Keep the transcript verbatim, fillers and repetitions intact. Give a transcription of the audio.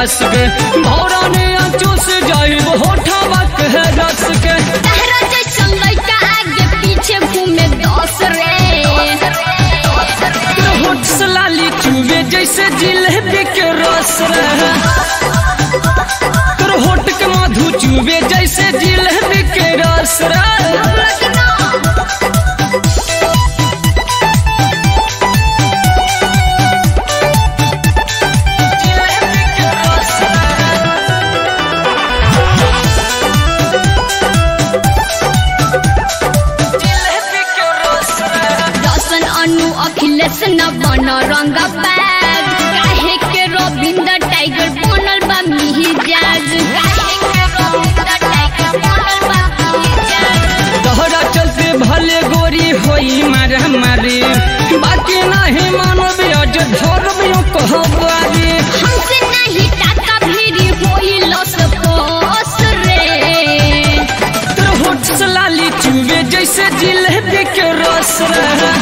कस के भौरा ने चूस जाई होठवा के रस के तहरा जैसन लइका आगे पीछे घूमे दस रे होठ से लाली चुवे जैसे जिलेबी के रस रे तोर होठ के मधु चुवे जैसे जिलेबी के रस रे अखिलेश न बन रंग बैग काहे के रविंद्र टाइगर बनल बा मिजाज काहे के रविंद्र टाइगर बनल बा मिजाज तोहरा चलते भले गोरी होई मारे मारे बाकी नहीं मानब आज धरबियो कहबारी हमसे नहीं टाका भिरी होई लस पोस रे तोर होठ से लाली चुवे जैसे जिलेबी के रस रे